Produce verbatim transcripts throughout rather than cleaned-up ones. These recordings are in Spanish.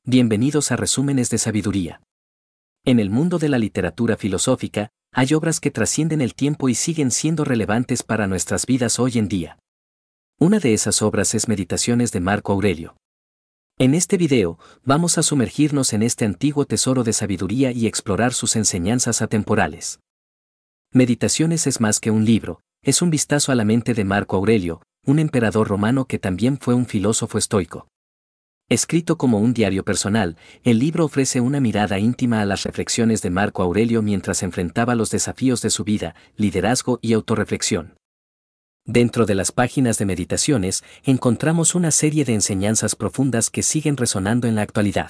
Bienvenidos a Resúmenes de Sabiduría. En el mundo de la literatura filosófica, hay obras que trascienden el tiempo y siguen siendo relevantes para nuestras vidas hoy en día. Una de esas obras es Meditaciones de Marco Aurelio. En este video, vamos a sumergirnos en este antiguo tesoro de sabiduría y explorar sus enseñanzas atemporales. Meditaciones es más que un libro, es un vistazo a la mente de Marco Aurelio, un emperador romano que también fue un filósofo estoico. Escrito como un diario personal, el libro ofrece una mirada íntima a las reflexiones de Marco Aurelio mientras enfrentaba los desafíos de su vida, liderazgo y autorreflexión. Dentro de las páginas de Meditaciones, encontramos una serie de enseñanzas profundas que siguen resonando en la actualidad.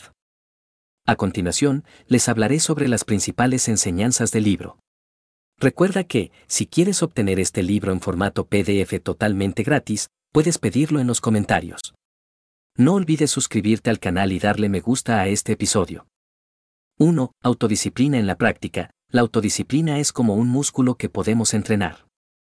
A continuación, les hablaré sobre las principales enseñanzas del libro. Recuerda que, si quieres obtener este libro en formato P D F totalmente gratis, puedes pedirlo en los comentarios. No olvides suscribirte al canal y darle me gusta a este episodio. uno. Autodisciplina en la práctica. La autodisciplina es como un músculo que podemos entrenar.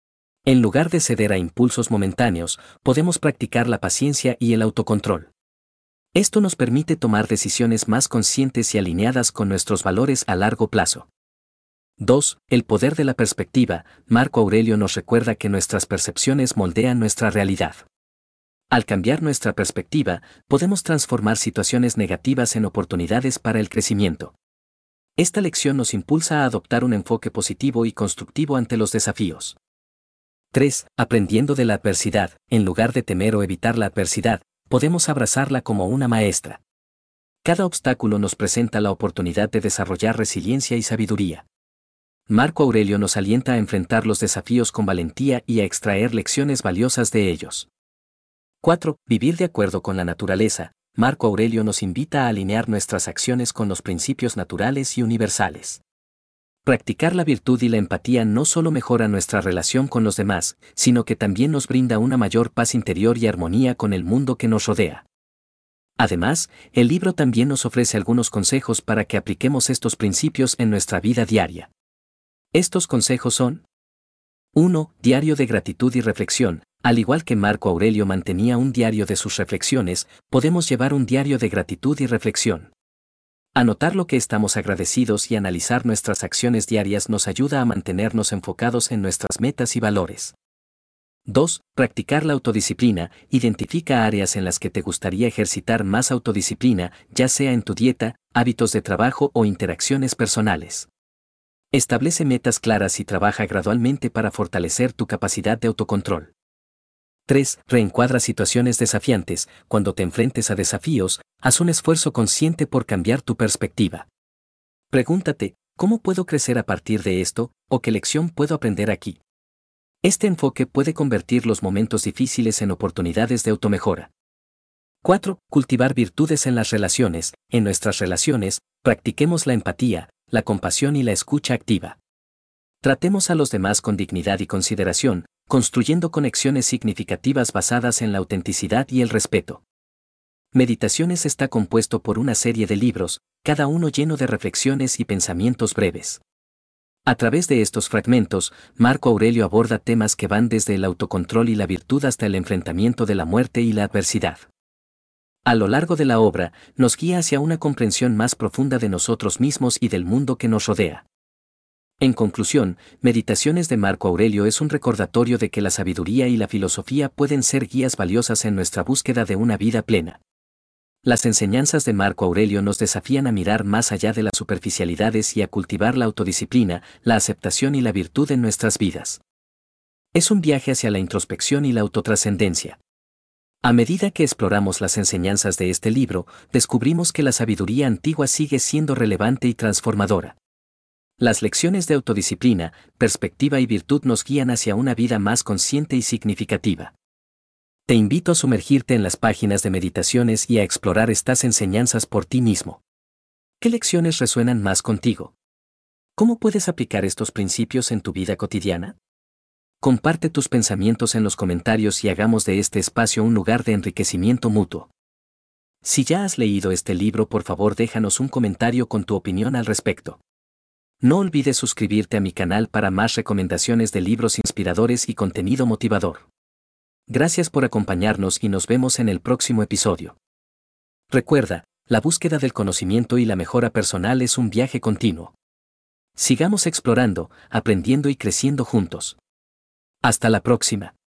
En lugar de ceder a impulsos momentáneos, podemos practicar la paciencia y el autocontrol. Esto nos permite tomar decisiones más conscientes y alineadas con nuestros valores a largo plazo. dos. El poder de la perspectiva. Marco Aurelio nos recuerda que nuestras percepciones moldean nuestra realidad. Al cambiar nuestra perspectiva, podemos transformar situaciones negativas en oportunidades para el crecimiento. Esta lección nos impulsa a adoptar un enfoque positivo y constructivo ante los desafíos. tres. Aprendiendo de la adversidad. En lugar de temer o evitar la adversidad, podemos abrazarla como una maestra. Cada obstáculo nos presenta la oportunidad de desarrollar resiliencia y sabiduría. Marco Aurelio nos alienta a enfrentar los desafíos con valentía y a extraer lecciones valiosas de ellos. cuatro. Vivir de acuerdo con la naturaleza. Marco Aurelio nos invita a alinear nuestras acciones con los principios naturales y universales. Practicar la virtud y la empatía no solo mejora nuestra relación con los demás, sino que también nos brinda una mayor paz interior y armonía con el mundo que nos rodea. Además, el libro también nos ofrece algunos consejos para que apliquemos estos principios en nuestra vida diaria. Estos consejos son: uno. Diario de gratitud y reflexión. Al igual que Marco Aurelio mantenía un diario de sus reflexiones, podemos llevar un diario de gratitud y reflexión. Anotar lo que estamos agradecidos y analizar nuestras acciones diarias nos ayuda a mantenernos enfocados en nuestras metas y valores. dos. Practicar la autodisciplina. Identifica áreas en las que te gustaría ejercitar más autodisciplina, ya sea en tu dieta, hábitos de trabajo o interacciones personales. Establece metas claras y trabaja gradualmente para fortalecer tu capacidad de autocontrol. tres. Reencuadra situaciones desafiantes. Cuando te enfrentes a desafíos, haz un esfuerzo consciente por cambiar tu perspectiva. Pregúntate, ¿cómo puedo crecer a partir de esto? ¿O qué lección puedo aprender aquí? Este enfoque puede convertir los momentos difíciles en oportunidades de automejora. cuatro. Cultivar virtudes en las relaciones. En nuestras relaciones, practiquemos la empatía, la compasión y la escucha activa. Tratemos a los demás con dignidad y consideración, construyendo conexiones significativas basadas en la autenticidad y el respeto. Meditaciones está compuesto por una serie de libros, cada uno lleno de reflexiones y pensamientos breves. A través de estos fragmentos, Marco Aurelio aborda temas que van desde el autocontrol y la virtud hasta el enfrentamiento de la muerte y la adversidad. A lo largo de la obra, nos guía hacia una comprensión más profunda de nosotros mismos y del mundo que nos rodea. En conclusión, Meditaciones de Marco Aurelio es un recordatorio de que la sabiduría y la filosofía pueden ser guías valiosas en nuestra búsqueda de una vida plena. Las enseñanzas de Marco Aurelio nos desafían a mirar más allá de las superficialidades y a cultivar la autodisciplina, la aceptación y la virtud en nuestras vidas. Es un viaje hacia la introspección y la autotrascendencia. A medida que exploramos las enseñanzas de este libro, descubrimos que la sabiduría antigua sigue siendo relevante y transformadora. Las lecciones de autodisciplina, perspectiva y virtud nos guían hacia una vida más consciente y significativa. Te invito a sumergirte en las páginas de Meditaciones y a explorar estas enseñanzas por ti mismo. ¿Qué lecciones resuenan más contigo? ¿Cómo puedes aplicar estos principios en tu vida cotidiana? Comparte tus pensamientos en los comentarios y hagamos de este espacio un lugar de enriquecimiento mutuo. Si ya has leído este libro, por favor déjanos un comentario con tu opinión al respecto. No olvides suscribirte a mi canal para más recomendaciones de libros inspiradores y contenido motivador. Gracias por acompañarnos y nos vemos en el próximo episodio. Recuerda, la búsqueda del conocimiento y la mejora personal es un viaje continuo. Sigamos explorando, aprendiendo y creciendo juntos. Hasta la próxima.